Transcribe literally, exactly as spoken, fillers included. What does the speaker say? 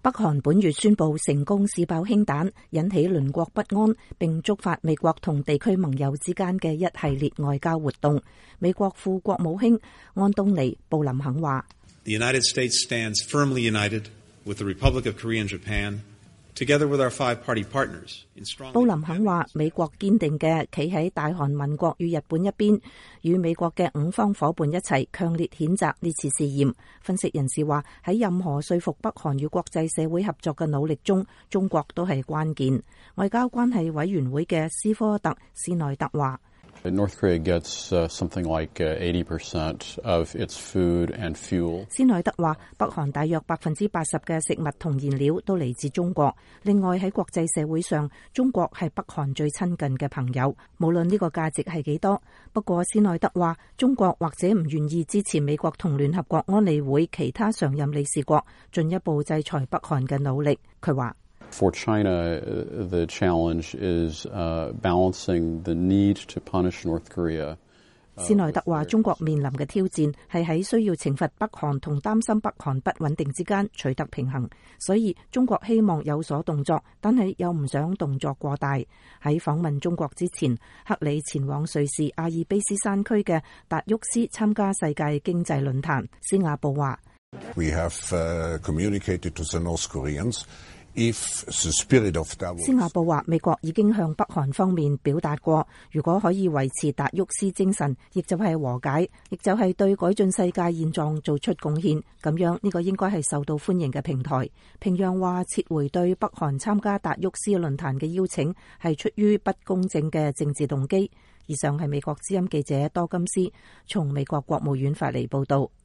北韓本月宣布成功試爆氫彈，引起鄰國不安，並觸發美國同地區盟友之間嘅一系列外交活動。美國副國務卿安東尼布林肯話： The United States stands firmly united with the Republic of Korea and Japan, together with our five-party partners. 布林肯話：美國堅定嘅企喺大韓民國與日本一邊，與美國嘅五方夥伴一齊強烈譴責呢次試驗。分析人士話：喺任何說服北韓與國際社會合作嘅努力中，中國都係關鍵。外交關係委員會嘅斯科特斯內特話 ：North Korea gets uh, something like eighty percent of its food and fuel. 斯內德話：北韓大約百分之八十嘅食物同燃料都嚟自中國。另外喺國際社會上，中國係北韓最親近嘅朋友，無論呢個價值係幾多。不過斯內德話，中國或者唔願意支持美國同聯合國安理會其他常任理事國進一步制裁北韓嘅努力。佢話 ：For China, the challenge is uh, balancing the need to punish North Korea. 斯內德話：中國面臨嘅挑戰係喺需要懲罰北韓同擔心北韓不穩定之間取得平衡，所以中國希望有所動作，但係又唔想動作過大。喺訪問中國之前，克里前往瑞士阿爾卑斯山區嘅達沃斯參加世界經濟論壇。斯瓦布話 ：We have uh, communicated to the North Koreans. 斯瓦布話：美國已經向北韓方面表達過，如果可以維持達沃斯精神，亦就係和解，亦就係對改進世界現狀做出貢獻，咁樣呢個應該係受到歡迎嘅平台。平壤話撤回對北韓參加達沃斯論壇嘅邀請係出於不公正嘅政治動機。以上係美國之音記者多金斯從美國國務院發嚟報道。